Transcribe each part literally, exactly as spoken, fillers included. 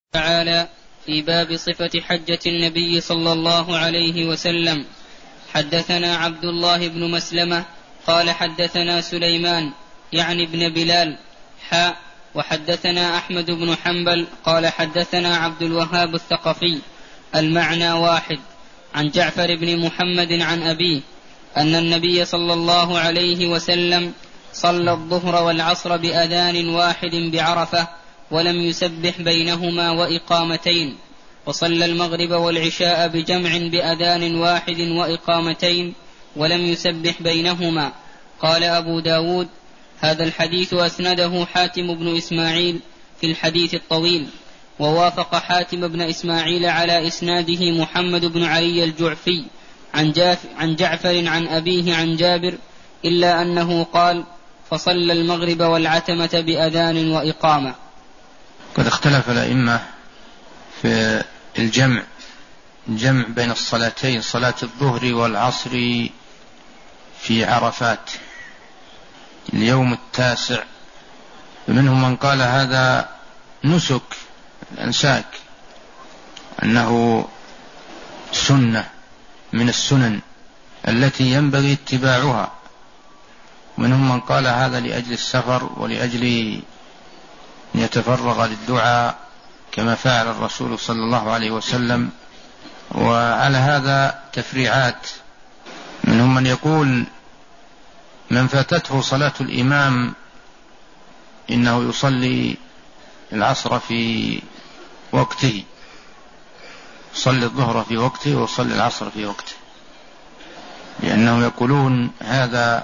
تعالى في باب صفة حجة النبي صلى الله عليه وسلم. حدثنا عبد الله بن مسلمة قال حدثنا سليمان يعني ابن بلال حاء وحدثنا أحمد بن حنبل قال حدثنا عبد الوهاب الثقفي المعنى واحد عن جعفر بن محمد عن أبيه أن النبي صلى الله عليه وسلم صلى الظهر والعصر بأذان واحد بعرفة ولم يسبح بينهما وإقامتين، وصلى المغرب والعشاء بجمع بأذان واحد وإقامتين ولم يسبح بينهما. قال أبو داود هذا الحديث أسنده حاتم بن إسماعيل في الحديث الطويل، ووافق حاتم بن إسماعيل على إسناده محمد بن علي الجعفي عن, عن جعفر عن أبيه عن جابر، إلا أنه قال فصلى المغرب والعتمة بأذان وإقامة. قد اختلف الأئمة في الجمع الجمع بين الصلاتين، صلاة الظهر والعصر في عرفات اليوم التاسع، ومنهم من قال هذا نسك الأنساك، أنه سنة من السنن التي ينبغي اتباعها، ومنهم من قال هذا لأجل السفر ولأجل أن يتفرغ للدعاء كما فعل الرسول صلى الله عليه وسلم. وعلى هذا تفريعات، منهم من يقول من فاتته صلاة الإمام إنه يصلي العصر في وقته، يصلي الظهر في وقته ويصلي العصر في وقته، لأنهم يقولون هذا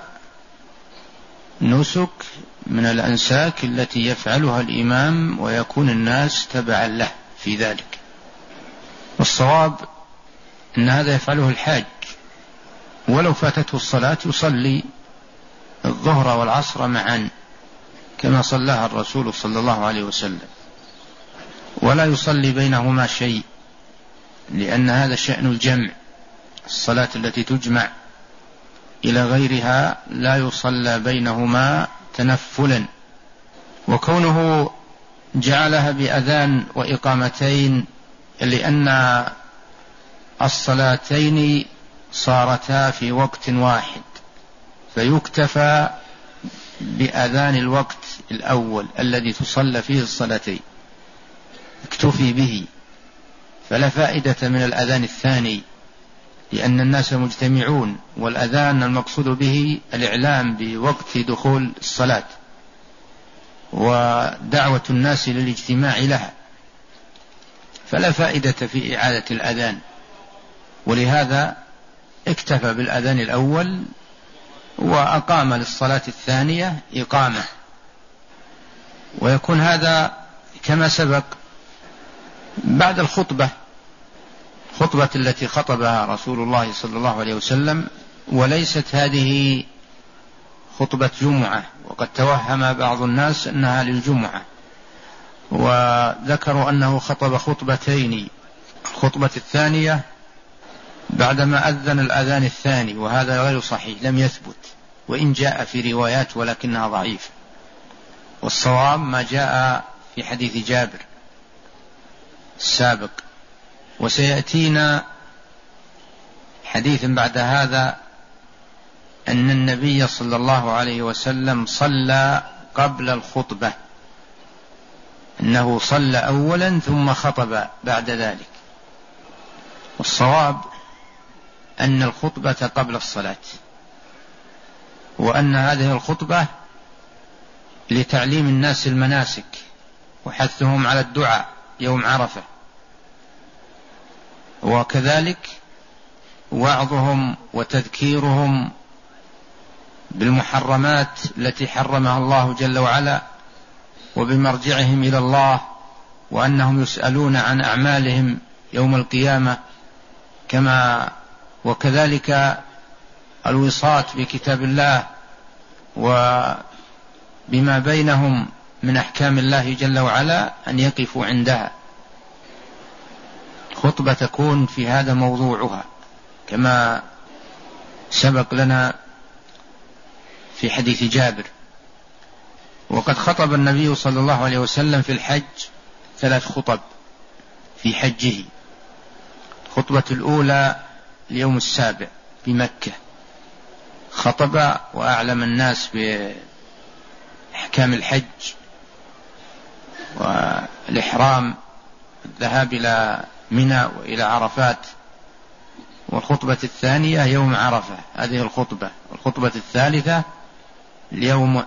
نسك من الأنساك التي يفعلها الإمام ويكون الناس تبعا له في ذلك. والصواب أن هذا يفعله الحاج، ولو فاتته الصلاة يصلي الظهر والعصر معا كما صلىها الرسول صلى الله عليه وسلم، ولا يصلي بينهما شيء، لأن هذا شأن الجمع، الصلاة التي تجمع إلى غيرها لا يصلى بينهما تنفلا. وكونه جعلها بأذان وإقامتين لأن الصلاتين صارتا في وقت واحد، فيكتفى بأذان الوقت الأول الذي تصلى فيه الصلاتين، اكتفي به، فلا فائدة من الأذان الثاني، لأن الناس مجتمعون، والأذان المقصود به الإعلام بوقت دخول الصلاة ودعوة الناس للاجتماع لها، فلا فائدة في إعادة الأذان، ولهذا اكتفى بالأذان الأول وأقام للصلاة الثانية إقامة. ويكون هذا كما سبق بعد الخطبة، خطبة التي خطبها رسول الله صلى الله عليه وسلم، وليست هذه خطبة جمعة، وقد توهم بعض الناس أنها للجمعة، وذكروا أنه خطب خطبتين، الخطبة الثانية بعدما أذن الأذان الثاني، وهذا غير صحيح، لم يثبت، وإن جاء في روايات ولكنها ضعيفة. والصواب ما جاء في حديث جابر السابق، وسيأتينا حديث بعد هذا أن النبي صلى الله عليه وسلم صلى قبل الخطبة، أنه صلى أولا ثم خطب بعد ذلك. والصواب أن الخطبة قبل الصلاة، وأن هذه الخطبة لتعليم الناس المناسك وحثهم على الدعاء يوم عرفة، وكذلك وعظهم وتذكيرهم بالمحرمات التي حرمها الله جل وعلا، وبمرجعهم إلى الله، وأنهم يسألون عن أعمالهم يوم القيامة، كما وكذلك الوصاة بكتاب الله وبما بينهم من أحكام الله جل وعلا أن يقفوا عندها. خطبة تكون في هذا موضوعها كما سبق لنا في حديث جابر. وقد خطب النبي صلى الله عليه وسلم في الحج ثلاث خطب، في حجه. الخطبة الأولى اليوم السابع بمكة، خطب وأعلم الناس بأحكام الحج والإحرام، الذهاب إلى منى وإلى عرفات. والخطبة الثانية يوم عرفة، هذه الخطبة. والخطبة الثالثة اليوم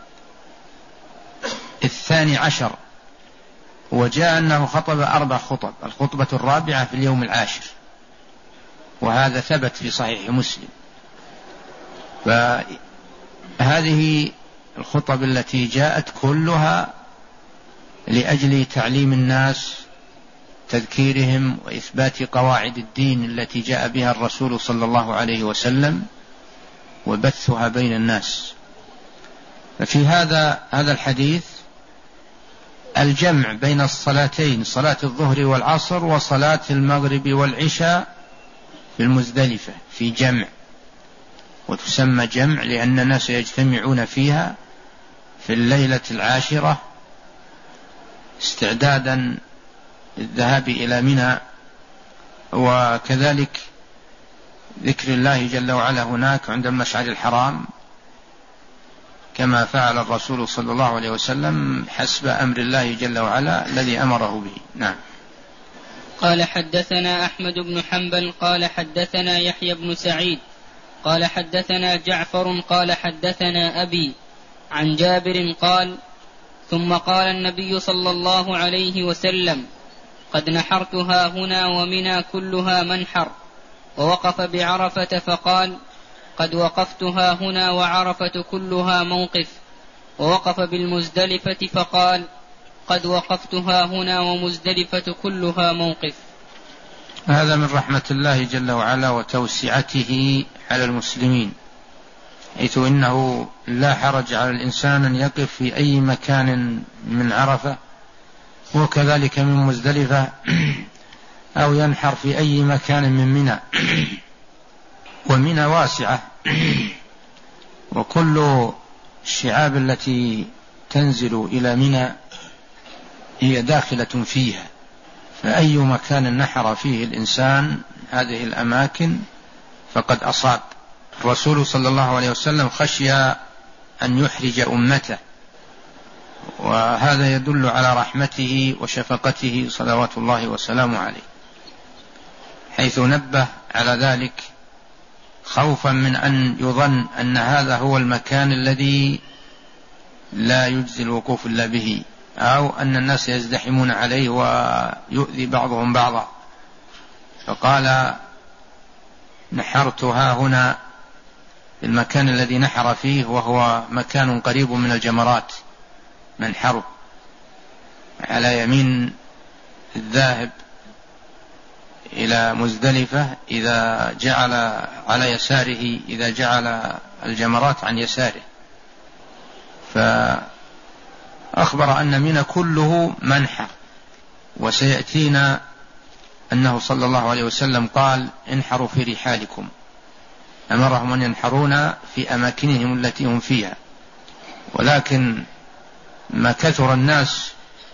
الثاني عشر، وجاء أنه خطب أربع خطب، الخطبة الرابعة في اليوم العاشر، وهذا ثبت في صحيح مسلم. فهذه الخطب التي جاءت كلها لأجل تعليم الناس، تذكيرهم وإثبات قواعد الدين التي جاء بها الرسول صلى الله عليه وسلم، وبثها بين الناس. ففي هذا هذا الحديث الجمع بين الصلاتين، صلاة الظهر والعصر وصلاة المغرب والعشاء في المزدلفة، في جمع، وتسمى جمع لأن الناس يجتمعون فيها في الليلة العاشرة استعدادا للذهاب إلى منى. وكذلك ذكر الله جل وعلا هناك عند المشعر الحرام، كما فعل الرسول صلى الله عليه وسلم حسب أمر الله جل وعلا الذي أمره به. نعم. قال حدثنا أحمد بن حنبل قال حدثنا يحيى بن سعيد قال حدثنا جعفر قال حدثنا أبي عن جابر قال: ثم قال النبي صلى الله عليه وسلم: قد نحرتها هنا ومنى كلها منحر. ووقف بعرفة فقال: قد وقفتها هنا وعرفة كلها موقف. ووقف بالمزدلفة فقال: قد وقفتها هنا ومزدلفة كلها موقف. هذا من رحمة الله جل وعلا وتوسعته على المسلمين، حيث إنه لا حرج على الإنسان أن يقف في أي مكان من عرفة، وكذلك من مزدلفة، أو ينحر في أي مكان من منى. ومنى واسعة، وكل الشعاب التي تنزل إلى منى هي داخلة فيها، فأي مكان نحر فيه الإنسان هذه الأماكن فقد أصاب. الرسول صلى الله عليه وسلم خشي أن يحرج أمته، وهذا يدل على رحمته وشفقته صلوات الله وسلامه عليه، حيث نبه على ذلك خوفا من أن يظن أن هذا هو المكان الذي لا يجزي الوقوف إلا به، أو أن الناس يزدحمون عليه ويؤذي بعضهم بعضا. فقال: نحرتها هنا، المكان الذي نحر فيه، وهو مكان قريب من الجمرات منحره على يمين الذاهب إلى مزدلفة، إذا جعل على يساره، إذا جعل الجمرات عن يساره. فأخبر أن من كله منحر. وسيأتينا أنه صلى الله عليه وسلم قال: انحروا في رحالكم، أمرهم أن ينحرون في أماكنهم التي هم فيها. ولكن ما كثر الناس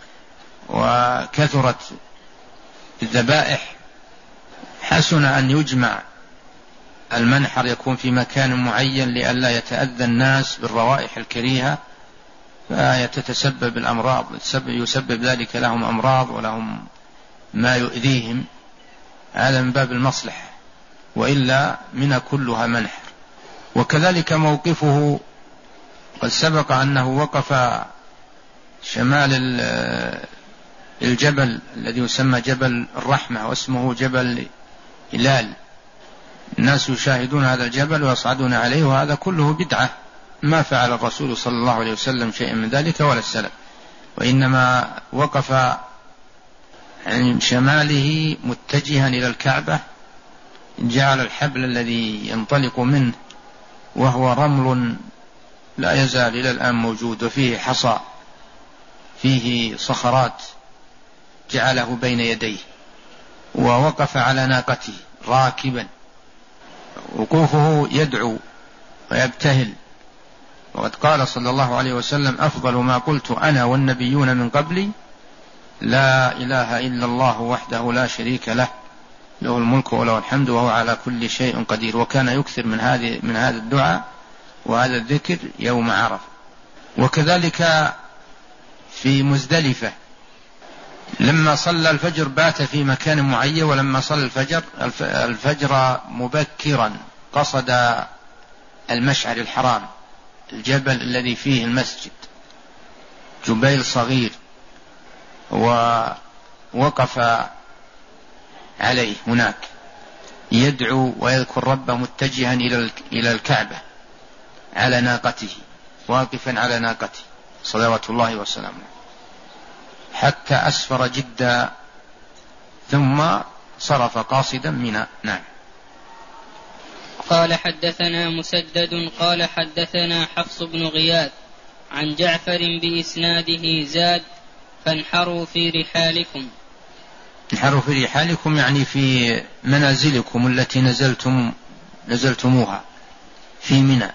وكثرت الذبائح حسن أن يجمع المنحر، يكون في مكان معين لئلا يتأذى الناس بالروائح الكريهة فيتسبب الأمراض، يسبب ذلك لهم أمراض ولهم ما يؤذيهم. هذا من باب المصلحة، وإلا من كلها منحر. وكذلك موقفه قد سبق أنه وقف شمال الجبل الذي يسمى جبل الرحمة، واسمه جبل هلال. الناس يشاهدون هذا الجبل ويصعدون عليه، وهذا كله بدعة، ما فعل الرسول صلى الله عليه وسلم شيئا من ذلك ولا السلف، وإنما وقف عن شماله متجها إلى الكعبة، جعل الحبل الذي ينطلق منه وهو رمل لا يزال إلى الآن موجود، وفيه حصى، فيه صخرات، جعله بين يديه، ووقف على ناقته راكبا. وقوفه يدعو ويبتهل، وقد قال صلى الله عليه وسلم: أفضل ما قلت أنا والنبيون من قبلي لا إله إلا الله وحده لا شريك له له الملك وله الحمد وهو على كل شيء قدير. وكان يكثر من هذه من هذا الدعاء وهذا الذكر يوم عرفة. وكذلك في مزدلفة لما صلى الفجر بات في مكان معين، ولما صلى الفجر الفجر مبكرا قصد المشعر الحرام، الجبل الذي فيه المسجد، جبيل صغير، ووقف عليه هناك يدعو ويذكر ربه متجها إلى الكعبة على ناقته، واقفا على ناقته صلوات الله وسلامه، حتى أسفر جدا ثم صرف قاصدا منى. نعم. قال حدثنا مسدد قال حدثنا حفص بن غياث عن جعفر بإسناده زاد فانحروا في رحالكم. انحروا في رحالكم يعني في منازلكم التي نزلتم نزلتموها في منى،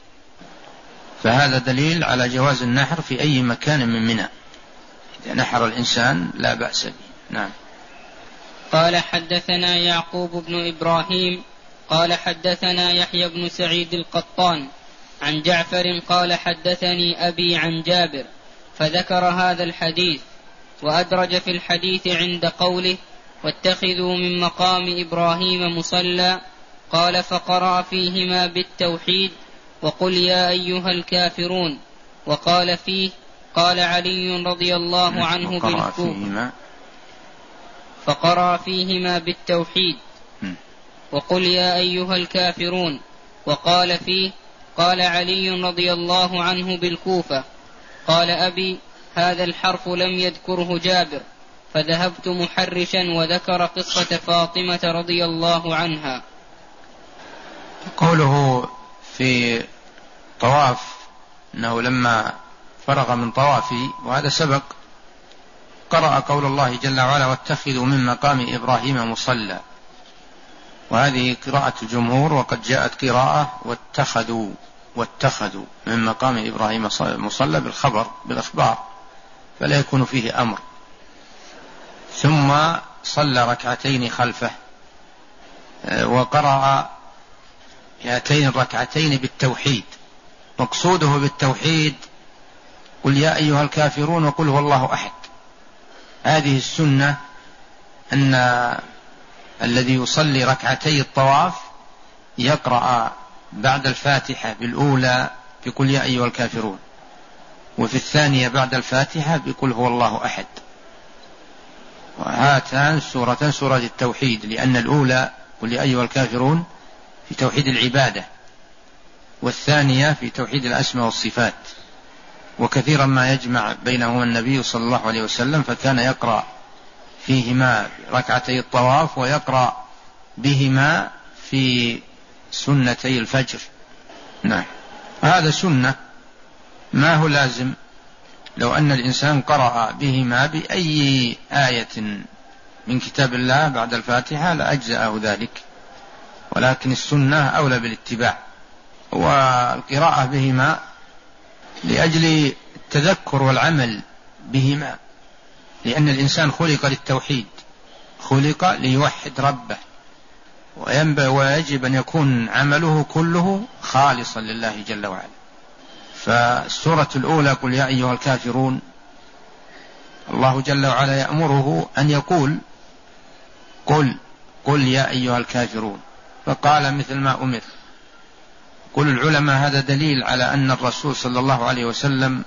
فهذا دليل على جواز النحر في أي مكان من منى، إذا نحر الإنسان لا بأس به. نعم. قال حدثنا يعقوب بن إبراهيم قال حدثنا يحيى بن سعيد القطان عن جعفر قال حدثني أبي عن جابر فذكر هذا الحديث، وأدرج في الحديث عند قوله واتخذوا من مقام إبراهيم مصلى، قال فقرأ فيهما بالتوحيد وقل يا أيها الكافرون، وقال فيه قال علي رضي الله عنه بالكوفة فقرأ فيهما بالتوحيد وقل يا أيها الكافرون، وقال فيه قال علي رضي الله عنه بالكوفة. قال أبي هذا الحرف لم يذكره جابر، فذهبت محرشا وذكر قصة فاطمة رضي الله عنها. قوله في طواف أنه لما فرغ من طوافه، وهذا سبق، قرأ قول الله جل وعلا واتخذوا من مقام إبراهيم مصلى، وهذه قراءة الجمهور، وقد جاءت قراءة واتخذوا واتخذوا من مقام إبراهيم مصلى بالخبر بالأخبار، فلا يكون فيه أمر. ثم صلى ركعتين خلفه وقرأ هاتين الركعتين بالتوحيد. مقصوده بالتوحيد قل يا أيها الكافرون وقل هو الله أحد. هذه السنة أن الذي يصلي ركعتي الطواف يقرأ بعد الفاتحة بالأولى بقل يا أيها الكافرون، وفي الثانية بعد الفاتحة بقل هو الله أحد. وهاتان سورتان سورة التوحيد، لأن الأولى قل يا أيها الكافرون في توحيد العبادة، والثانية في توحيد الأسماء والصفات. وكثيرا ما يجمع بينهما النبي صلى الله عليه وسلم، فكان يقرأ فيهما ركعتي الطواف ويقرأ بهما في سنتي الفجر. نعم، هذا سنة، ما هو لازم. لو أن الإنسان قرأ بهما بأي آية من كتاب الله بعد الفاتحة لأجزأه ذلك، ولكن السنة أولى بالاتباع. والقراءة بهما لأجل التذكر والعمل بهما، لأن الإنسان خلق للتوحيد، خلق ليوحد ربه، وينبغي ويجب أن يكون عمله كله خالصا لله جل وعلا. فالسورة الأولى قل يا أيها الكافرون، الله جل وعلا يأمره أن يقول قل قل يا أيها الكافرون، فقال مثل ما أمر. قل العلماء هذا دليل على أن الرسول صلى الله عليه وسلم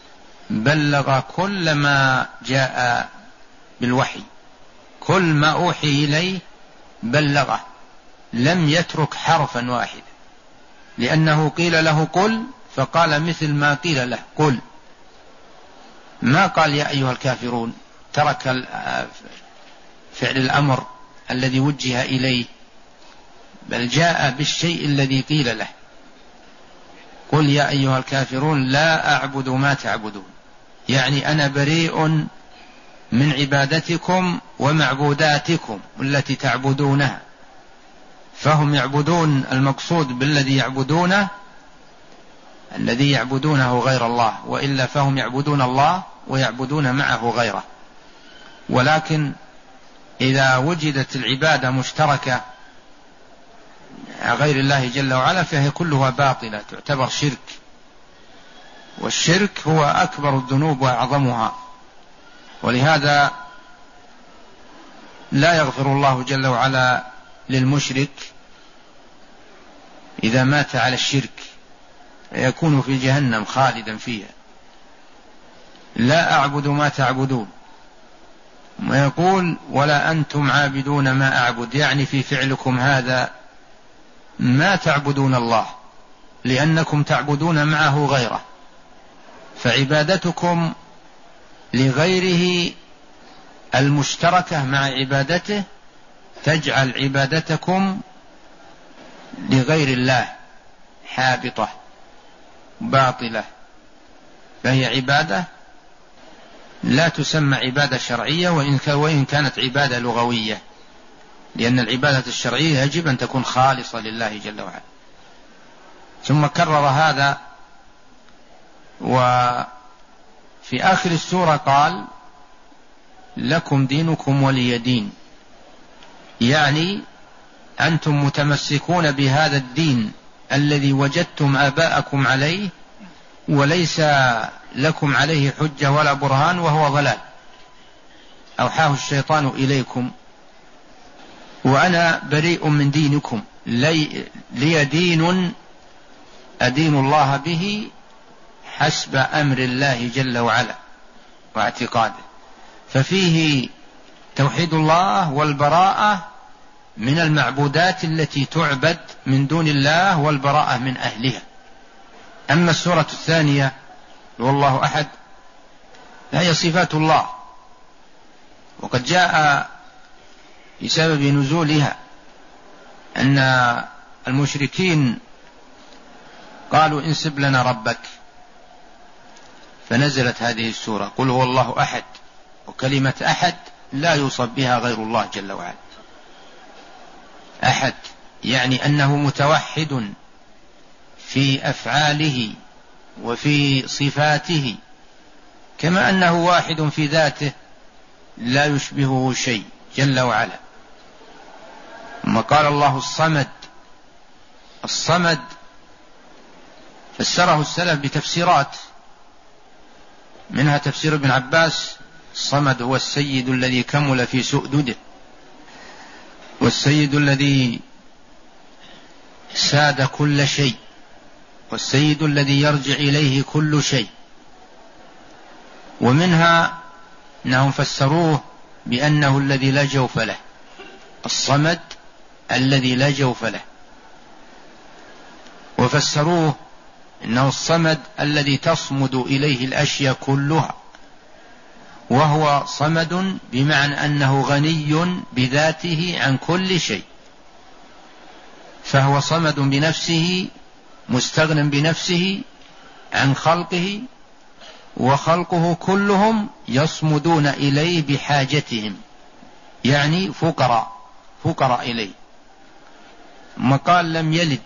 بلغ كل ما جاء بالوحي، كل ما أوحي إليه بلغه، لم يترك حرفا واحدا، لأنه قيل له قل فقال مثل ما قيل له قل، ما قال يا أيها الكافرون، ترك فعل الأمر الذي وجه إليه، بل جاء بالشيء الذي قيل له. قل يا أيها الكافرون لا أعبد ما تعبدون، يعني أنا بريء من عبادتكم ومعبوداتكم التي تعبدونها. فهم يعبدون، المقصود بالذي يعبدونه الذي يعبدونه غير الله، وإلا فهم يعبدون الله ويعبدون معه غيره. ولكن إذا وجدت العبادة مشتركة غير الله جل وعلا فهي كلها باطلة، تعتبر شرك، والشرك هو أكبر الذنوب وأعظمها، ولهذا لا يغفر الله جل وعلا للمشرك إذا مات على الشرك، يكون في جهنم خالدا فيها. لا أعبد ما تعبدون، ويقول ولا أنتم عابدون ما أعبد، يعني في فعلكم هذا ما تعبدون الله، لأنكم تعبدون معه غيره، فعبادتكم لغيره المشتركة مع عبادته تجعل عبادتكم لغير الله حابطة باطلة، فهي عبادة لا تسمى عبادة شرعية وإن كانت عبادة لغوية، لأن العبادة الشرعية يجب أن تكون خالصة لله جل وعلا. ثم كرر هذا، وفي آخر السورة قال لكم دينكم ولي دين، يعني أنتم متمسكون بهذا الدين الذي وجدتم آباءكم عليه وليس لكم عليه حجة ولا برهان، وهو ضلال أوحاه الشيطان إليكم، وأنا بريء من دينكم، لي, لي دين أدين الله به حسب أمر الله جل وعلا واعتقاده، ففيه توحيد الله والبراءة من المعبودات التي تعبد من دون الله والبراءة من أهلها. أما السورة الثانية والله أحد فهي صفات الله، وقد جاء بسبب نزولها أن المشركين قالوا انسب لنا ربك، فنزلت هذه السورة قل هو الله أحد، وكلمة أحد لا يوصف بها غير الله جل وعلا. أحد يعني أنه متوحد في أفعاله وفي صفاته، كما أنه واحد في ذاته لا يشبهه شيء جل وعلا. ثم قال الله الصمد، الصمد فسره السلف بتفسيرات، منها تفسير ابن عباس الصمد هو السيد الذي كمل في سؤدده، والسيد الذي ساد كل شيء، والسيد الذي يرجع إليه كل شيء. ومنها أنهم فسروه بأنه الذي لا جوف له، الصمد الذي لا جوف له، وفسروه إنه الصمد الذي تصمد إليه الأشياء كلها، وهو صمد بمعنى أنه غني بذاته عن كل شيء، فهو صمد بنفسه مستغن بنفسه عن خلقه، وخلقه كلهم يصمدون إليه بحاجتهم، يعني فقراء فقراء إليه. ثم قال لم يلد،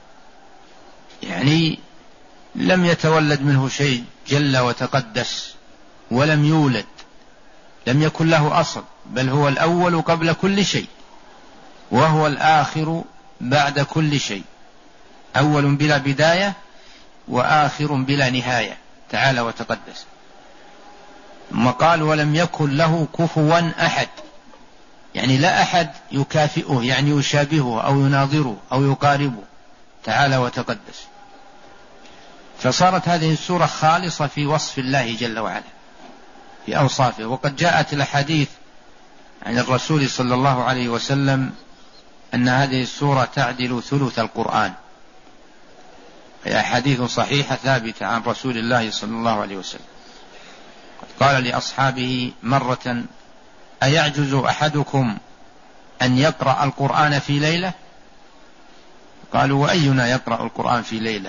يعني لم يتولد منه شيء جل وتقدس، ولم يولد، لم يكن له أصل، بل هو الأول قبل كل شيء، وهو الآخر بعد كل شيء، أول بلا بداية وآخر بلا نهاية تعالى وتقدس. ثم قال ولم يكن له كفوا أحد، يعني لا أحد يكافئه، يعني يشابهه أو يناظره أو يقاربه تعالى وتقدس. فصارت هذه السورة خالصة في وصف الله جل وعلا في أوصافه. وقد جاءت الأحاديث عن الرسول صلى الله عليه وسلم أن هذه السورة تعدل ثلث القرآن، هي أحاديث صحيحة ثابتة عن رسول الله صلى الله عليه وسلم. قال لأصحابه مرة أيعجز أحدكم أن يقرأ القرآن في ليلة؟ قالوا وأينا يقرأ القرآن في ليلة؟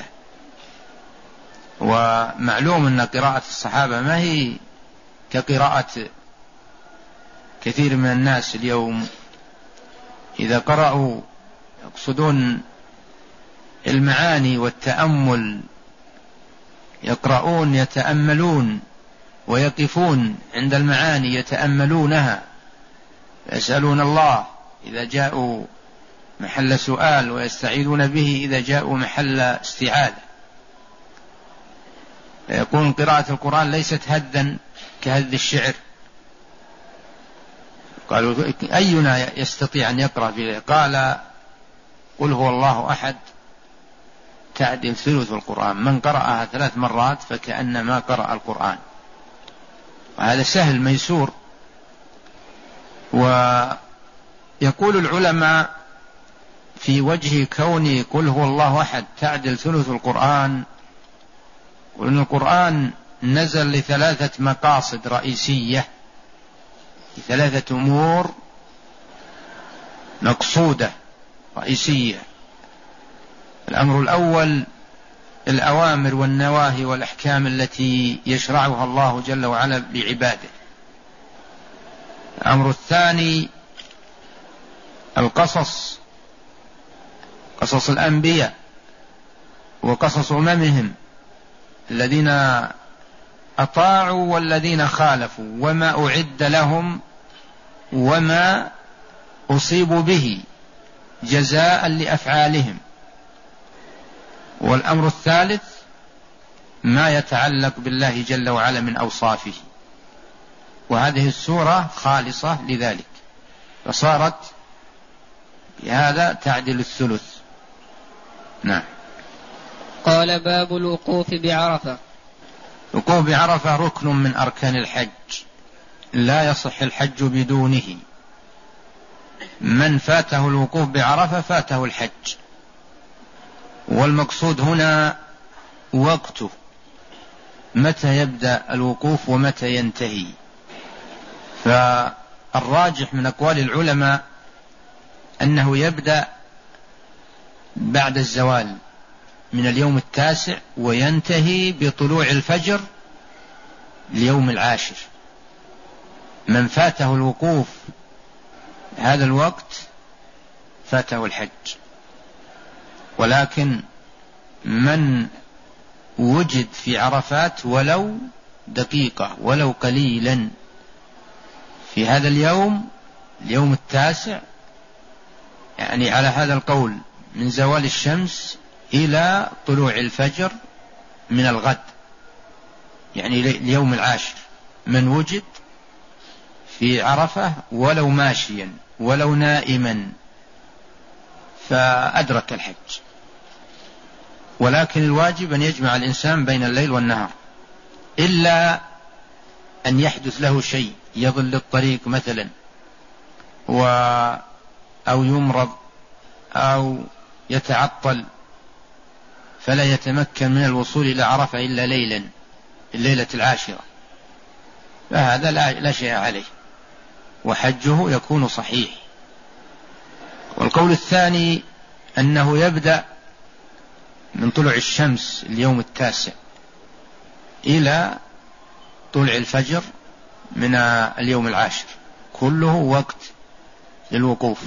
ومعلوم أن قراءة الصحابة ما هي كقراءة كثير من الناس اليوم، إذا قرأوا يقصدون المعاني والتأمل، يقرؤون يتأملون ويقفون عند المعاني يتأملونها، يسألون الله إذا جاءوا محل سؤال، ويستعيذون به إذا جاءوا محل استعاذة. فيكون قراءة القرآن ليست هذا كهذ الشعر. قالوا أينا يستطيع أن يقرأ به؟ قال قل هو الله أحد تعدل ثلث القرآن، من قرأها ثلاث مرات فكأنما قرأ القرآن. وهذا سهل ميسور. ويقول العلماء في وجه كون قل هو الله أحد تعدل ثلث القرآن، وأن القرآن نزل لثلاثة مقاصد رئيسية، ثلاثة أمور مقصودة رئيسية. الأمر الأول الأوامر والنواهي والأحكام التي يشرعها الله جل وعلا لعباده. الأمر الثاني القصص، قصص الأنبياء وقصص أممهم الذين أطاعوا والذين خالفوا، وما أعد لهم وما أصيبوا به جزاء لأفعالهم. والأمر الثالث ما يتعلق بالله جل وعلا من أوصافه. وهذه السورة خالصة لذلك، فصارت بهذا تعدل الثلث. نعم. قال باب الوقوف بعرفة. الوقوف بعرفة ركن من أركان الحج، لا يصح الحج بدونه. من فاته الوقوف بعرفة فاته الحج. والمقصود هنا وقته، متى يبدأ الوقوف ومتى ينتهي. فالراجح من أقوال العلماء أنه يبدأ بعد الزوال من اليوم التاسع وينتهي بطلوع الفجر اليوم العاشر. من فاته الوقوف هذا الوقت فاته الحج. ولكن من وجد في عرفات ولو دقيقة ولو قليلا في هذا اليوم اليوم التاسع، يعني على هذا القول من زوال الشمس إلى طلوع الفجر من الغد، يعني اليوم العاشر، من وجد في عرفة ولو ماشيا ولو نائما فأدرك الحج. ولكن الواجب أن يجمع الإنسان بين الليل والنهار، إلا أن يحدث له شيء يضل الطريق مثلا و أو يمرض أو يتعطل فلا يتمكن من الوصول إلى عرفة إلا ليلا الليلة العاشرة، فهذا لا شيء عليه وحجه يكون صحيح. والقول الثاني أنه يبدأ من طلوع الشمس اليوم التاسع إلى طلوع الفجر من اليوم العاشر، كله وقت للوقوف.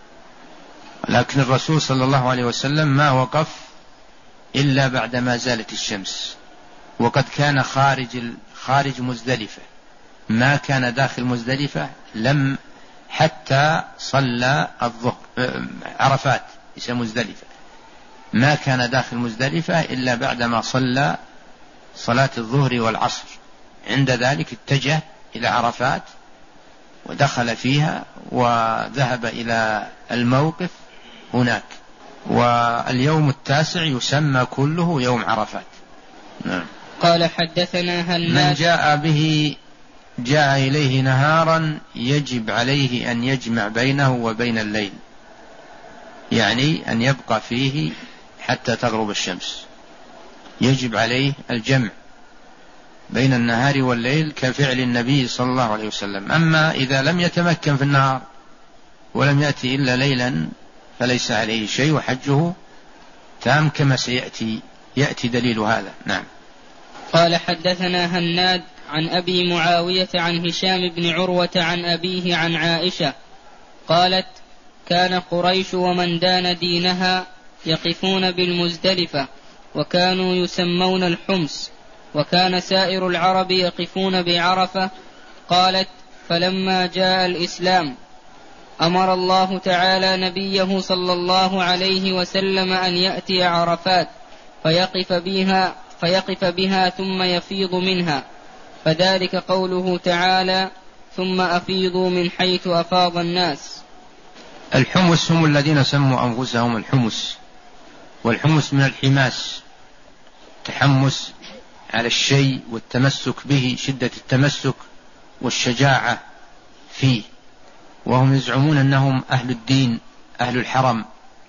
لكن الرسول صلى الله عليه وسلم ما وقف إلا بعدما زالت الشمس، وقد كان خارج خارج مزدلفة، ما كان داخل مزدلفة لم حتى صلى الظهر عرفات اسم مزدلفة، ما كان داخل مزدلفة إلا بعدما صلى صلاة الظهر والعصر. عند ذلك اتجه إلى عرفات ودخل فيها وذهب إلى الموقف هناك. واليوم التاسع يسمى كله يوم عرفات. نعم. قال حدثنا هناد. من جاء به جاء إليه نهارا يجب عليه أن يجمع بينه وبين الليل، يعني أن يبقى فيه حتى تغرب الشمس، يجب عليه الجمع بين النهار والليل كفعل النبي صلى الله عليه وسلم. أما إذا لم يتمكن في النهار ولم يأتي إلا ليلا فليس عليه شيء وحجه تام كما سيأتي يأتي دليل هذا. نعم. قال حدثنا هناد عن أبي معاوية عن هشام بن عروة عن أبيه عن عائشة قالت: كان قريش ومن دان دينها يقفون بالمزدلفة وكانوا يسمون الحمص، وكان سائر العرب يقفون بعرفة. قالت: فلما جاء الإسلام أمر الله تعالى نبيه صلى الله عليه وسلم أن يأتي عرفات فيقف بها, فيقف بها ثم يفيض منها، فذلك قوله تعالى: ثم أفيضوا من حيث أفاض الناس. الحمس هم الذين سموا أنفسهم الحمس، والحمس من الحماس، تحمس على الشيء والتمسك به، شدة التمسك والشجاعة فيه، وهم يزعمون أنهم أهل الدين أهل الحرم،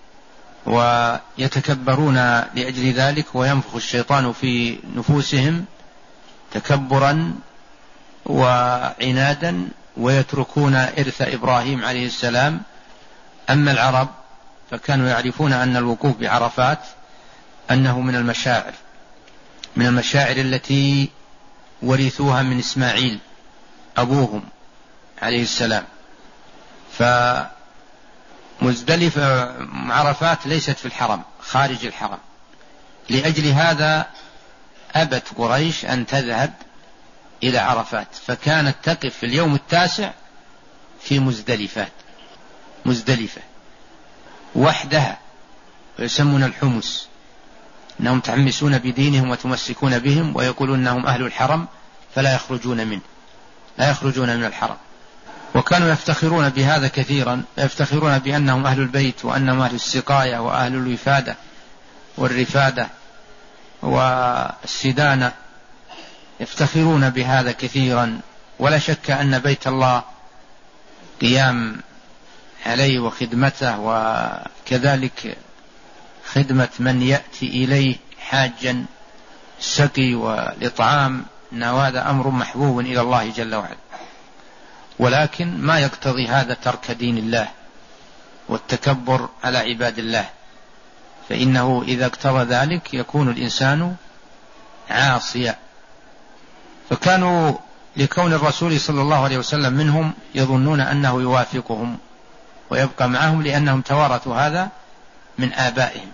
ويتكبرون لأجل ذلك، وينفخ الشيطان في نفوسهم تكبرا وعنادا، ويتركون إرث إبراهيم عليه السلام. أما العرب فكانوا يعرفون أن الوقوف بعرفات أنه من المشاعر من المشاعر التي ورثوها من إسماعيل أبوهم عليه السلام. فمزدلفة عرفات ليست في الحرم، خارج الحرم، لأجل هذا أبت قريش أن تذهب إلى عرفات، فكانت تقف في اليوم التاسع في مزدلفات مزدلفة وحدها، ويسمون الحمس، أنهم تحمسون بدينهم وتمسكون بهم، ويقولون أنهم أهل الحرم فلا يخرجون منه لا يخرجون من الحرم. وكانوا يفتخرون بهذا كثيرا، يفتخرون بأنهم أهل البيت، وأنهم أهل السقاية وأهل الوفادة والرفادة والسدانة، يفتخرون بهذا كثيرا. ولا شك أن بيت الله قيام عليه وخدمته، وكذلك خدمة من يأتي إليه حاجا، السقي والإطعام، إن هذا أمر محبوب إلى الله جل وعلا. ولكن ما يقتضي هذا ترك دين الله والتكبر على عباد الله، فإنه إذا اقتضى ذلك يكون الإنسان عاصيا. فكانوا لكون الرسول صلى الله عليه وسلم منهم يظنون أنه يوافقهم ويبقى معهم، لأنهم توارثوا هذا من آبائهم.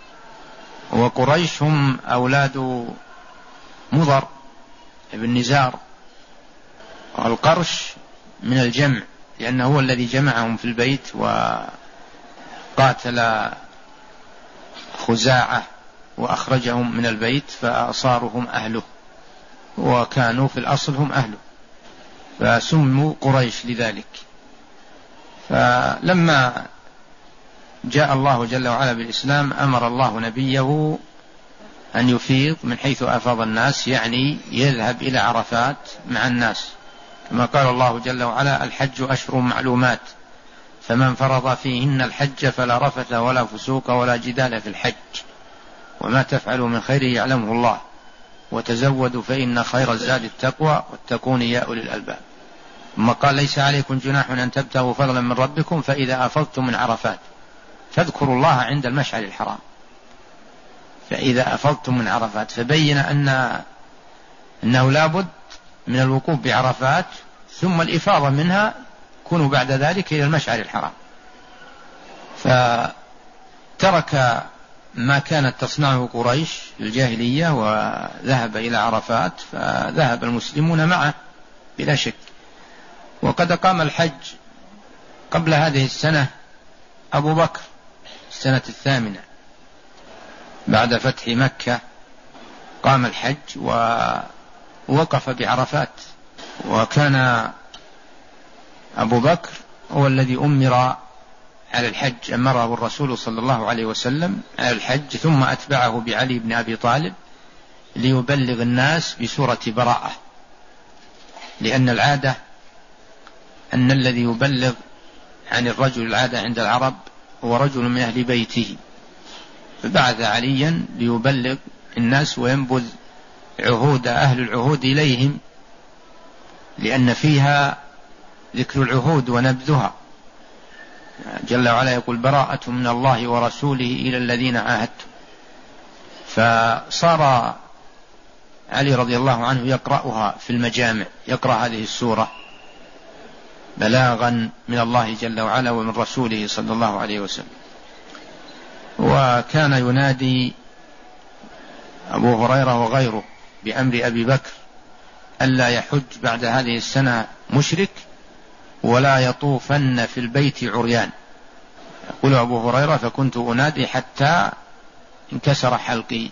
وقريش هم أولاد مضر ابن نزار، والقرش من الجمع، لأنه هو الذي جمعهم في البيت وقاتل خزاعة وأخرجهم من البيت، فصاروا هم أهله، وكانوا في الأصل هم أهله، فسموا قريش لذلك. فلما جاء الله جل وعلا بالإسلام أمر الله نبيه أن يفيض من حيث أفاض الناس، يعني يذهب إلى عرفات مع الناس، كما قال الله جل وعلا: الحج أشهر معلومات، فمن فرض فيهن الحج فلا رفث ولا فسوق ولا جدال في الحج، وما تفعلوا من خير يعلمه الله، وتزودوا فإن خير الزاد التقوى واتقون يا أولي الألباب. ثم قال: ليس عليكم جناح أن تبتغوا فضلا من ربكم فإذا أفضتم من عرفات فاذكروا الله عند المشعر الحرام. فإذا أفضتم من عرفات، فبين أن أنه لابد من الوقوف بعرفات ثم الإفاضة منها، كونوا بعد ذلك إلى المشعر الحرام. فترك ما كانت تصنعه قريش في الجاهلية وذهب إلى عرفات، فذهب المسلمون معه بلا شك. وقد قام الحج قبل هذه السنة أبو بكر السنة الثامنة بعد فتح مكة، قام الحج ووقف بعرفات. وكان أبو بكر هو الذي أمر على الحج، أمره الرسول صلى الله عليه وسلم على الحج، ثم أتبعه بعلي بن أبي طالب ليبلغ الناس بسورة براءة، لأن العادة أن الذي يبلغ عن الرجل، العادة عند العرب، هو رجل من أهل بيته، فبعث عليا ليبلغ الناس وينبذ عهود أهل العهود إليهم، لأن فيها ذكر العهود ونبذها. جل وعلا يقول: براءة من الله ورسوله إلى الذين عاهدتم. فصار علي رضي الله عنه يقرأها في المجامع، يقرأ هذه السورة بلاغا من الله جل وعلا ومن رسوله صلى الله عليه وسلم. وكان ينادي أبو هريرة وغيره بأمر أبي بكر ألا يحج بعد هذه السنة مشرك ولا يطوفن في البيت عريان. يقول أبو هريرة: فكنت أنادي حتى انكسر حلقي،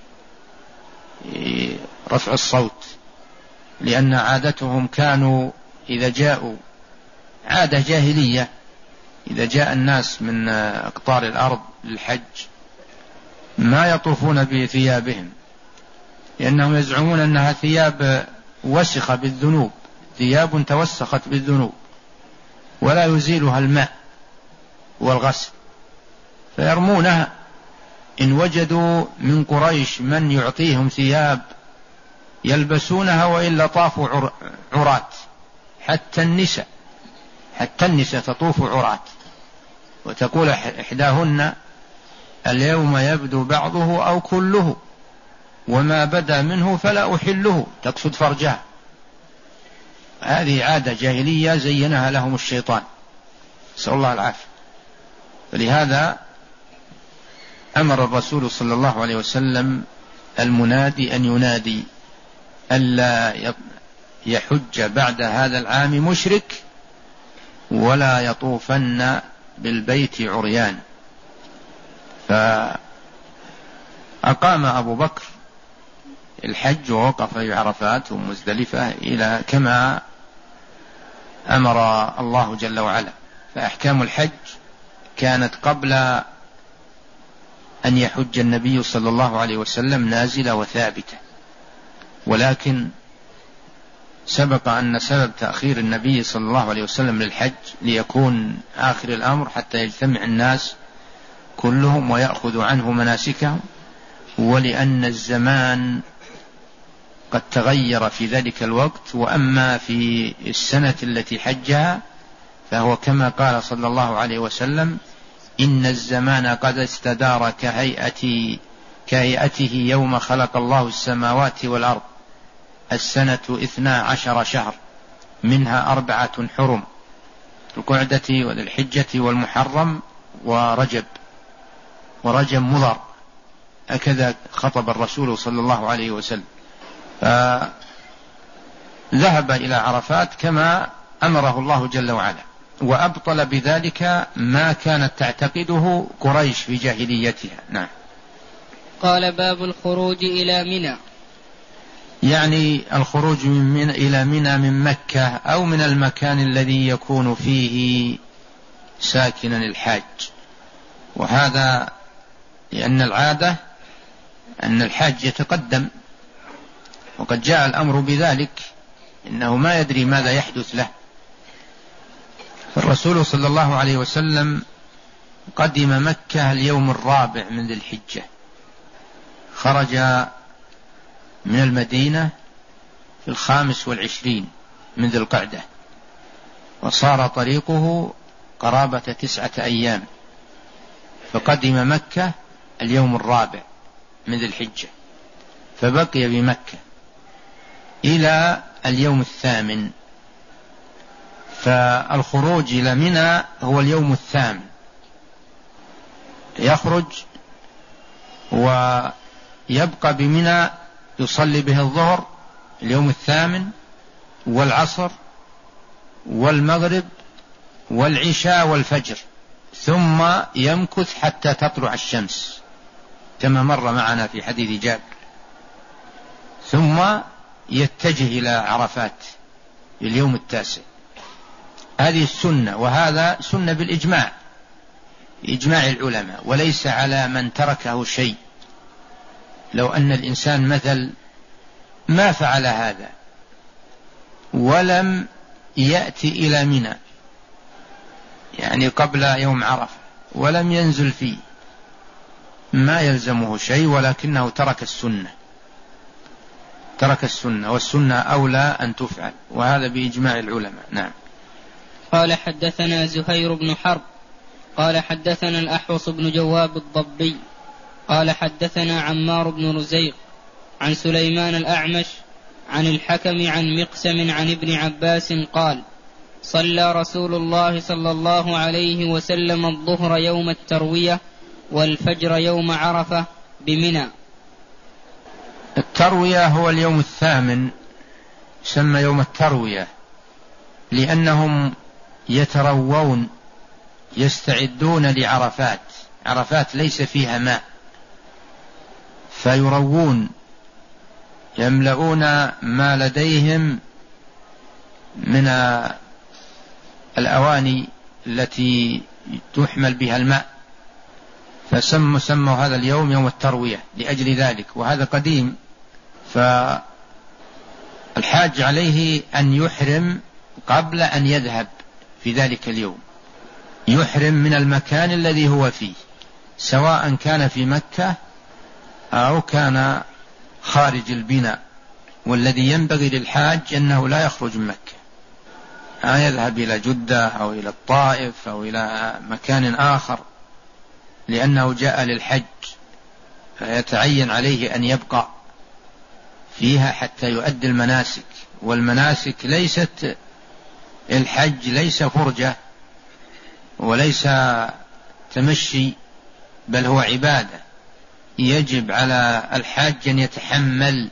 رفع الصوت، لأن عادتهم كانوا إذا جاءوا، عادة جاهلية، إذا جاء الناس من أقطار الأرض للحج ما يطوفون بثيابهم، لأنهم يزعمون أنها ثياب وسخة بالذنوب، ثياب توسخت بالذنوب ولا يزيلها الماء والغسل، فيرمونها. إن وجدوا من قريش من يعطيهم ثياب يلبسونها، وإلا طافوا عرات، حتى النساء حتى النساء تطوف عرات، وتقول إحداهن: اليوم يبدو بعضه أو كله، وما بدا منه فلا أحله، تقصد فرجها. هذه عادة جاهلية زينها لهم الشيطان، نسأل الله العافية. فلهذا أمر الرسول صلى الله عليه وسلم المنادي أن ينادي ألا يحج بعد هذا العام مشرك ولا يطوفن بالبيت عريان. فأقام أبو بكر الحج ووقف في عرفات ومزدلفة إلى كما أمر الله جل وعلا. فأحكام الحج كانت قبل أن يحج النبي صلى الله عليه وسلم نازلة وثابتة، ولكن سبق أن سبب تأخير النبي صلى الله عليه وسلم للحج ليكون آخر الأمر حتى يجتمع الناس كلهم ويأخذوا عنه مناسكهم، ولأن الزمان قد تغير في ذلك الوقت. وأما في السنة التي حجها فهو كما قال صلى الله عليه وسلم: إن الزمان قد استدار كهيئة كهيئته يوم خلق الله السماوات والأرض، السنة اثنا عشر شهر منها أربعة حرم، القعدة وذي الحجة والمحرم ورجب ورجب مضر. هكذا خطب الرسول صلى الله عليه وسلم، فذهب إلى عرفات كما أمره الله جل وعلا، وأبطل بذلك ما كانت تعتقده قريش في جاهليتها. نعم. قال: باب الخروج إلى منى. يعني الخروج من منى إلى منى من مكة أو من المكان الذي يكون فيه ساكنا الحاج. وهذا لأن العادة أن الحاج يتقدم، وقد جاء الأمر بذلك، إنه ما يدري ماذا يحدث له. فالرسول صلى الله عليه وسلم قدم مكة اليوم الرابع من ذي الحجة، خرج من المدينة في الخامس والعشرين من ذي القعدة، وصار طريقه قرابة تسعة أيام، فقدم مكة اليوم الرابع من ذي الحجة، فبقي بمكة إلى اليوم الثامن. فالخروج إلى منى هو اليوم الثامن، يخرج ويبقى بمنى يصلي به الظهر اليوم الثامن والعصر والمغرب والعشاء والفجر، ثم يمكث حتى تطلع الشمس كما مر معنا في حديث جابر، ثم يتجه إلى عرفات اليوم التاسع. هذه السنة، وهذا سنة بالإجماع، إجماع العلماء، وليس على من تركه شيء. لو أن الإنسان مثل ما فعل هذا ولم يأتي إلى منى يعني قبل يوم عرفة ولم ينزل فيه ما يلزمه شيء، ولكنه ترك السنة ترك السنة والسنة أولى أن تفعل، وهذا بإجماع العلماء. نعم. قال: حدثنا زهير بن حرب قال حدثنا الأحوص بن جواب الضبي قال حدثنا عمار بن رزيق عن سليمان الأعمش عن الحكم عن مقسم عن ابن عباس قال: صلى رسول الله صلى الله عليه وسلم الظهر يوم التروية والفجر يوم عرفة بمنى. التروية هو اليوم الثامن، يسمى يوم التروية لأنهم يتروون، يستعدون لعرفات. عرفات ليس فيها ماء، فيروون، يملؤون ما لديهم من الأواني التي تحمل بها الماء، فسموا سموا هذا اليوم يوم التروية لأجل ذلك. وهذا قديم، فالحاج عليه أن يحرم قبل أن يذهب في ذلك اليوم، يحرم من المكان الذي هو فيه، سواء كان في مكة أو كان خارج البناء. والذي ينبغي للحاج أنه لا يخرج من مكة، أن يذهب إلى جدة أو إلى الطائف أو إلى مكان آخر، لأنه جاء للحج، فيتعين عليه أن يبقى فيها حتى يؤدي المناسك. والمناسك ليست، الحج ليس فرجة وليس تمشي، بل هو عبادة. يجب على الحاج أن يتحمل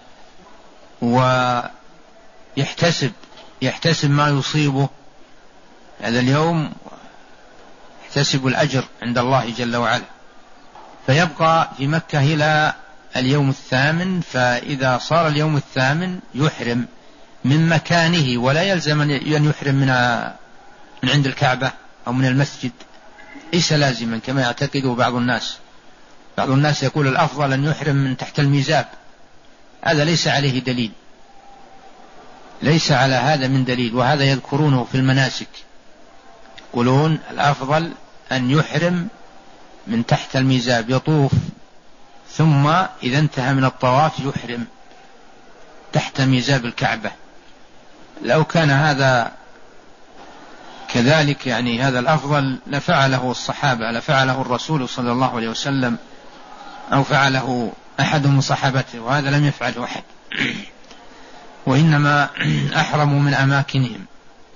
ويحتسب يحتسب ما يصيبه هذا اليوم، يحتسب الأجر عند الله جل وعلا، فيبقى في مكة إلى اليوم الثامن. فإذا صار اليوم الثامن يحرم من مكانه، ولا يلزم أن يحرم من من عند الكعبة أو من المسجد، ليس لازما كما يعتقده بعض الناس. بعض الناس يقول الأفضل أن يحرم من تحت الميزاب، هذا ليس عليه دليل، ليس على هذا من دليل، وهذا يذكرونه في المناسك، يقولون الأفضل أن يحرم من تحت الميزاب، يطوف ثم إذا انتهى من الطواف يحرم تحت ميزاب الكعبة. لو كان هذا كذلك، يعني هذا الأفضل، لفعله الصحابة، لفعله الرسول صلى الله عليه وسلم، أو فعله أحد من صحابته، وهذا لم يفعله أحد، وإنما أحرموا من أماكنهم.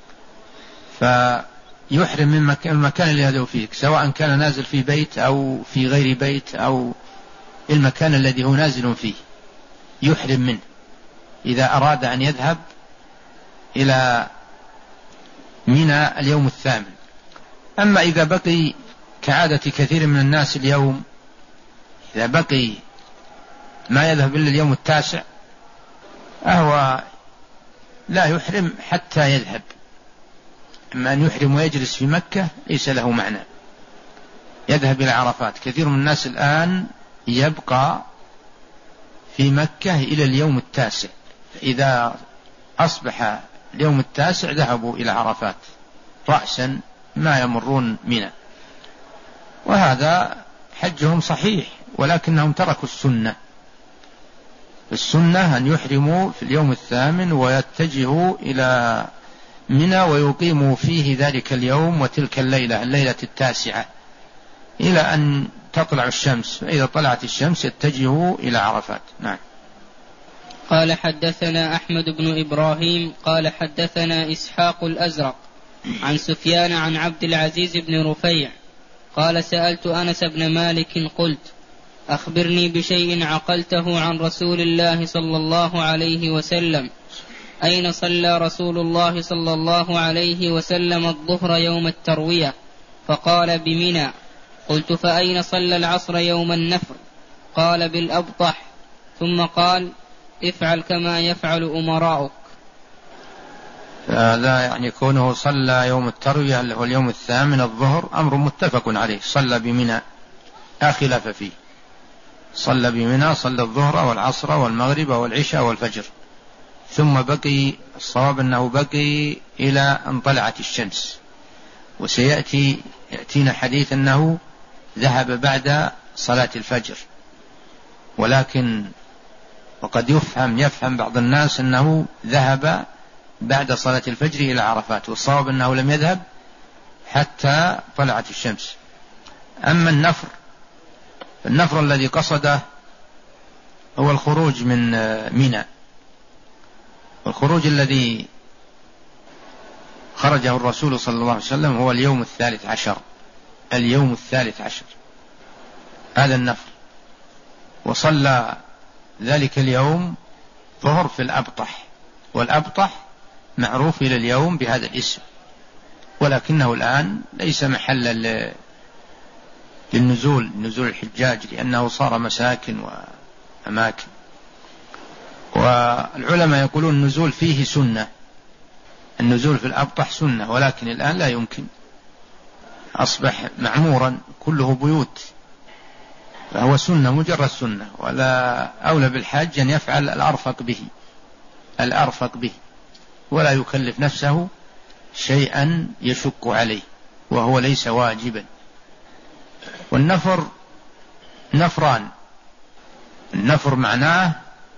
فيحرم من المكان اللي هدوا فيه، سواء كان نازل في بيت أو في غير بيت أو المكان الذي هو نازل فيه، يحرم منه إذا أراد أن يذهب إلى منى اليوم الثامن. أما إذا بقي كعادة كثير من الناس اليوم، إذا بقي ما يذهب إلا اليوم التاسع، أهو لا يحرم حتى يذهب. أما أن يحرم ويجلس في مكة ليس له معنى، يذهب إلى عرفات. كثير من الناس الآن يبقى في مكة إلى اليوم التاسع، إذا أصبح اليوم التاسع ذهبوا إلى عرفات رأسا، ما يمرون منى، وهذا حجهم صحيح، ولكنهم تركوا السنة. السنة أن يحرموا في اليوم الثامن ويتجهوا إلى منى ويقيموا فيه ذلك اليوم وتلك الليلة، الليلة التاسعة، إلى أن تطلع الشمس، فإذا طلعت الشمس يتجهوا إلى عرفات. نعم. قال حدثنا أحمد بن إبراهيم قال حدثنا إسحاق الأزرق عن سفيان عن عبد العزيز بن رفيع قال سألت أنس بن مالك قلت أخبرني بشيء عقلته عن رسول الله صلى الله عليه وسلم، أين صلى رسول الله صلى الله عليه وسلم الظهر يوم التروية؟ فقال بمنى. قلت فأين صلى العصر يوم النفر؟ قال بالأبطح. ثم قال افعل كما يفعل أمراؤك. هذا يعني كونه صلى يوم التروية اللي هو اليوم الثامن الظهر أمر متفق عليه، صلى بمنى لا خلاف فيه، صلى بمنى، صلى الظهر والعصر والمغرب والعشاء والفجر، ثم بقي الصواب أنه بقي إلى أن طلعت الشمس. وسيأتي يأتينا حديث أنه ذهب بعد صلاة الفجر، ولكن وقد يفهم يفهم بعض الناس أنه ذهب بعد صلاة الفجر إلى عرفات، والصواب أنه لم يذهب حتى طلعت الشمس. أما النفر، النفر الذي قصده هو الخروج من منى، والخروج الذي خرجه الرسول صلى الله عليه وسلم هو اليوم الثالث عشر، اليوم الثالث عشر هذا النفر. وصلى ذلك اليوم ظهر في الأبطح، والأبطح معروف إلى اليوم بهذا الاسم، ولكنه الآن ليس محلا للنزول نزول الحجاج، لأنه صار مساكن وأماكن. والعلماء يقولون النزول فيه سنة، النزول في الأبطح سنة، ولكن الآن لا يمكن، أصبح معمورا كله بيوت، فهو سنة مجرد سنة، ولا أولى بالحاج أن يفعل الأرفق به الأرفق به ولا يكلف نفسه شيئا يشق عليه وهو ليس واجبا. والنفر نفران، النفر معناه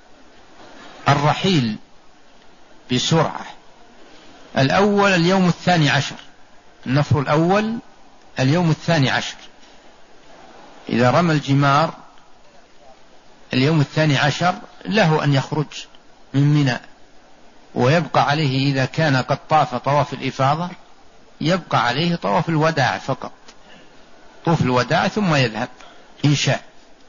الرحيل بسرعة. الأول اليوم الثاني عشر، النفر الأول اليوم الثاني عشر، إذا رمى الجمار اليوم الثاني عشر له أن يخرج من منى، ويبقى عليه إذا كان قد طاف طواف الإفاضة يبقى عليه طواف الوداع فقط، طوف الوداع ثم يذهب إن شاء.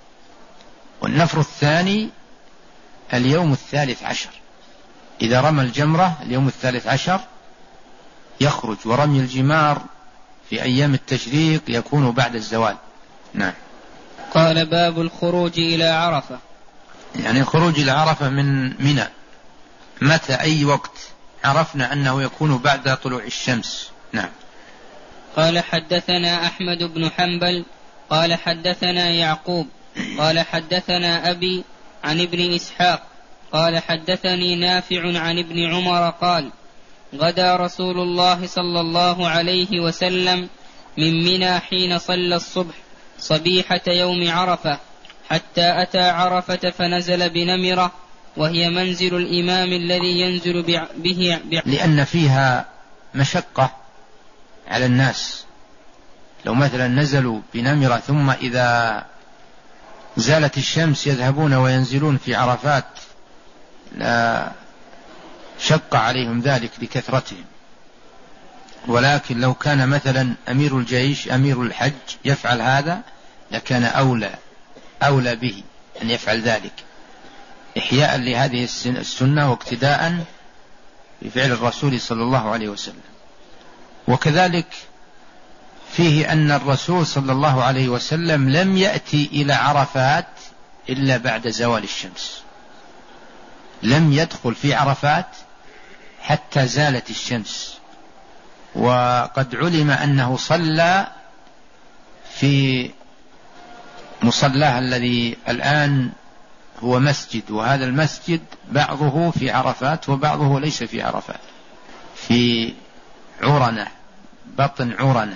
والنفر الثاني اليوم الثالث عشر، إذا رمى الجمرة اليوم الثالث عشر يخرج، ورمي الجمار في أيام التشريق يكون بعد الزوال. نعم. قال باب الخروج إلى عرفة، يعني الخروج إلى عرفة من منى متى أي وقت عرفنا أنه يكون بعد طلوع الشمس. نعم. قال حدثنا أحمد بن حنبل قال حدثنا يعقوب قال حدثنا أبي عن ابن إسحاق قال حدثني نافع عن ابن عمر قال غدا رسول الله صلى الله عليه وسلم من منى حين صلى الصبح صبيحة يوم عرفة حتى أتى عرفة فنزل بنمرة، وهي منزل الإمام الذي ينزل به ب... لأن فيها مشقة على الناس. لو مثلا نزلوا بنمرة ثم إذا زالت الشمس يذهبون وينزلون في عرفات لا شق عليهم ذلك لكثرتهم. ولكن لو كان مثلا أمير الجيش أمير الحج يفعل هذا لكان أولى أولى به أن يفعل ذلك إحياء لهذه السنة واقتداء بفعل الرسول صلى الله عليه وسلم. وكذلك فيه أن الرسول صلى الله عليه وسلم لم يأتي إلى عرفات إلا بعد زوال الشمس، لم يدخل في عرفات حتى زالت الشمس. وقد علم أنه صلى في مصلاه الذي الآن هو مسجد، وهذا المسجد بعضه في عرفات وبعضه ليس في عرفات، في عرنة، بطن عرنة،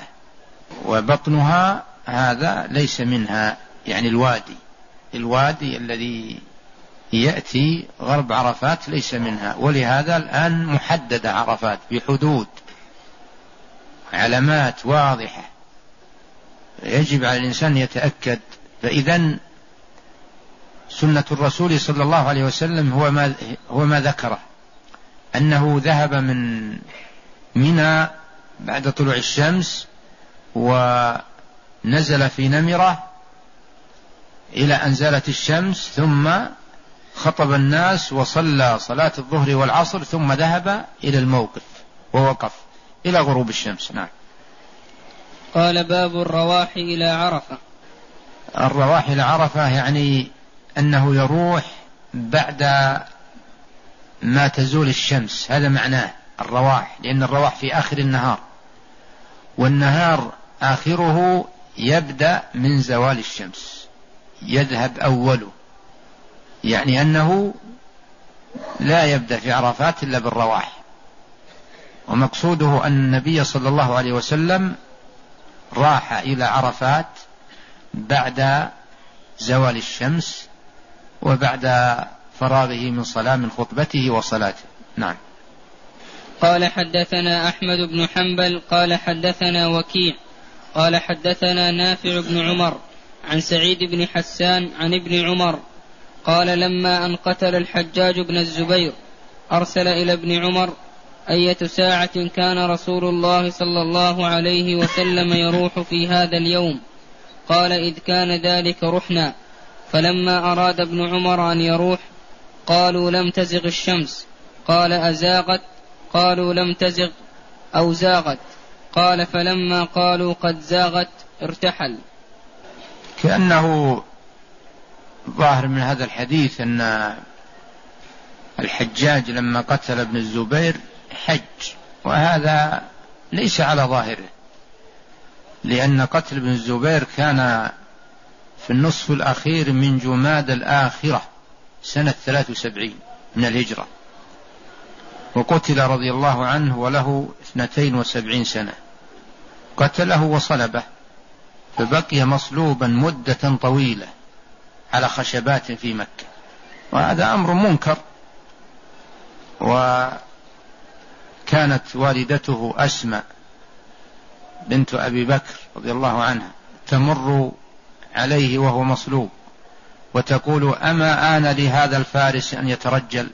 وبطنها هذا ليس منها، يعني الوادي الوادي الذي يأتي غرب عرفات ليس منها. ولهذا الآن محددة عرفات بحدود علامات واضحة، يجب على الإنسان يتأكد. فإذن سنة الرسول صلى الله عليه وسلم هو ما, هو ما ذكره، أنه ذهب من منى بعد طلوع الشمس ونزل في نمرة إلى أن زالت الشمس، ثم خطب الناس وصلى صلاة الظهر والعصر، ثم ذهب إلى الموقف ووقف إلى غروب الشمس. نعم. قال باب الرواح إلى عرفة. الرواح إلى عرفة يعني أنه يروح بعد ما تزول الشمس، هذا معناه الرواح، لأن الرواح في آخر النهار، والنهار آخره يبدأ من زوال الشمس، يذهب أوله، يعني أنه لا يبدأ في عرفات إلا بالرواح. ومقصوده أن النبي صلى الله عليه وسلم راح إلى عرفات بعد زوال الشمس وبعد فراغه من صلاة من خطبته وصلاته. نعم. قال حدثنا أحمد بن حنبل قال حدثنا وكيع قال حدثنا نافع بن عمر عن سعيد بن حسان عن ابن عمر قال لما أن قتل الحجاج بن الزبير أرسل إلى ابن عمر أية ساعة كان رسول الله صلى الله عليه وسلم يروح في هذا اليوم؟ قال إذ كان ذلك رحنا. فلما أراد ابن عمر أن يروح قالوا لم تزغ الشمس، قال أزاغت؟ قالوا لم تزغ أو زاغت؟ قال فلما قالوا قد زاغت ارتحل. كأنه ظاهر من هذا الحديث أن الحجاج لما قتل ابن الزبير حج، وهذا ليس على ظاهره، لأن قتل ابن الزبير كان في النصف الأخير من جماد الآخرة سنة ثلاث وسبعين من الهجرة، وقتل رضي الله عنه وله اثنتين وسبعين سنة، قتله وصلبه، فبقي مصلوبا مدة طويلة على خشبات في مكة، وهذا أمر منكر. وكانت والدته أسماء بنت أبي بكر رضي الله عنها تمر عليه وهو مصلوب وتقول أما آن لهذا الفارس أن يترجل؟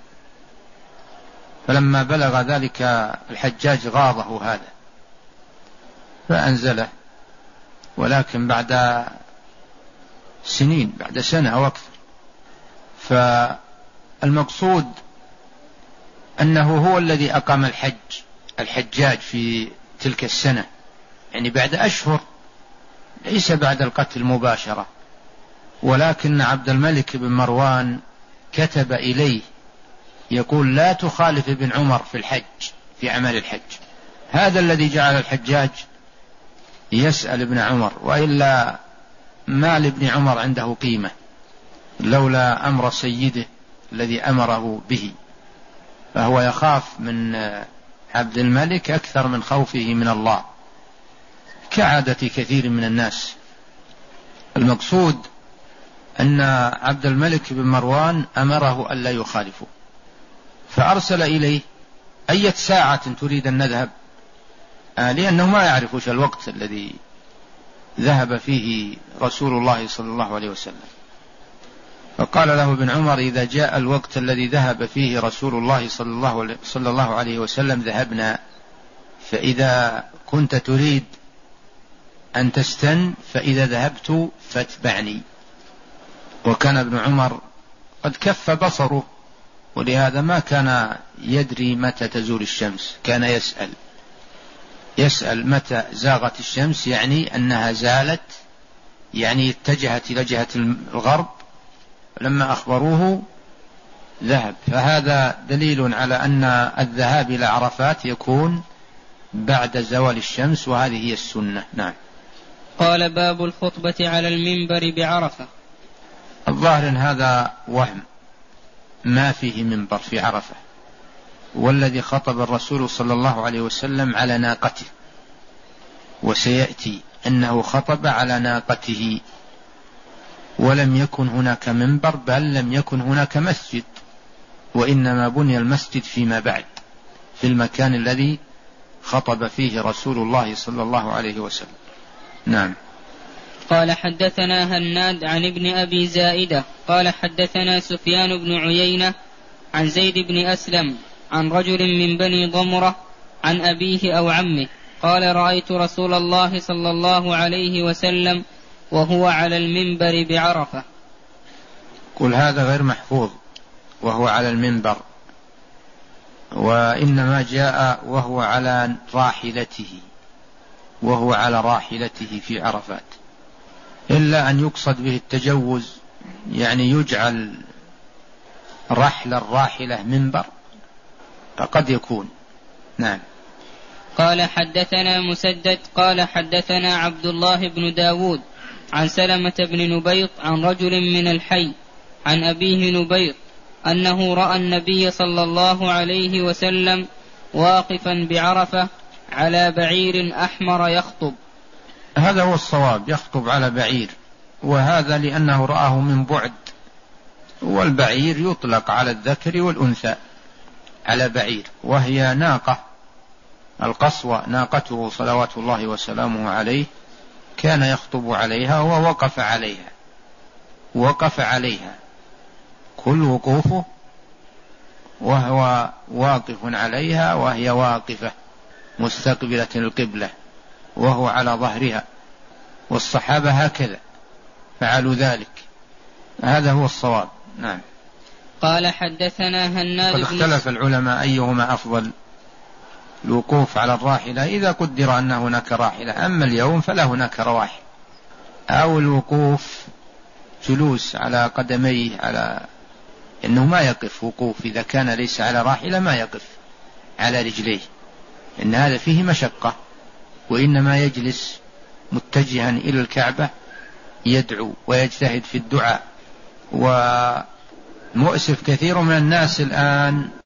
فلما بلغ ذلك الحجاج غاضه هذا فأنزله، ولكن بعد سنين، بعد سنة أو أكثر. فالمقصود أنه هو الذي أقام الحج الحجاج في تلك السنة، يعني بعد أشهر، ليس بعد القتل مباشرة. ولكن عبد الملك بن مروان كتب إليه يقول لا تخالف ابن عمر في الحج، في عمل الحج. هذا الذي جعل الحجاج يسأل ابن عمر، وإلا ما لابن عمر عنده قيمة لولا أمر سيده الذي أمره به، فهو يخاف من عبد الملك أكثر من خوفه من الله، كعادة كثير من الناس. المقصود أن عبد الملك بن مروان أمره ألا يخالفه، فأرسل إليه أية ساعة تريد أن نذهب، آه لأنه ما يعرف وش الوقت الذي ذهب فيه رسول الله صلى الله عليه وسلم. فقال له ابن عمر إذا جاء الوقت الذي ذهب فيه رسول الله صلى الله عليه وسلم ذهبنا، فإذا كنت تريد أن تستن فإذا ذهبت فاتبعني. وكان ابن عمر قد كف بصره، ولهذا ما كان يدري متى تزول الشمس، كان يسأل يسأل متى زاغت الشمس، يعني أنها زالت، يعني اتجهت إلى جهة الغرب. لما أخبروه ذهب. فهذا دليل على أن الذهاب إلى عرفات يكون بعد زوال الشمس، وهذه هي السنة. نعم. قال باب الخطبة على المنبر بعرفة. الظاهر إن هذا وهم، ما فيه منبر في عرفة، والذي خطب الرسول صلى الله عليه وسلم على ناقته، وسيأتي أنه خطب على ناقته، ولم يكن هناك منبر، بل لم يكن هناك مسجد، وإنما بني المسجد فيما بعد في المكان الذي خطب فيه رسول الله صلى الله عليه وسلم. نعم. قال حدثنا هناد عن ابن أبي زائدة قال حدثنا سفيان بن عيينة عن زيد بن أسلم عن رجل من بني ضمرة عن أبيه أو عمه قال رأيت رسول الله صلى الله عليه وسلم وهو على المنبر بعرفة. قل هذا غير محفوظ وهو على المنبر، وإنما جاء وهو على راحلته، وهو على راحلته في عرفات، إلا أن يقصد به التجوز، يعني يجعل رحل الراحلة منبر، فقد يكون. نعم. قال حدثنا مسدد قال حدثنا عبد الله بن داود عن سلمة بن نبيط عن رجل من الحي عن أبيه نبيط أنه رأى النبي صلى الله عليه وسلم واقفا بعرفة على بعير أحمر يخطب. هذا هو الصواب، يخطب على بعير، وهذا لأنه رآه من بعد، والبعير يطلق على الذكر والأنثى، على بعير، وهي ناقة القصوى ناقته صلوات الله وسلامه عليه، كان يخطب عليها ووقف عليها، وقف عليها كل وقوفه وهو واقف عليها، وهي واقفة مستقبلة القبلة، وهو على ظهرها، والصحابة هكذا فعلوا ذلك. هذا هو الصواب. نعم. قال حدثنا هناد. قد اختلف العلماء أيهما أفضل، الوقوف على الراحلة إذا قدر أن هناك راحلة، أما اليوم فلا هناك رواحل، أو الوقوف جلوس على قدميه، على إنه ما يقف وقوف إذا كان ليس على راحلة، ما يقف على رجليه، إن هذا فيه مشقة، وإنما يجلس متجها إلى الكعبة يدعو ويجتهد في الدعاء. ومؤسف كثير من الناس الآن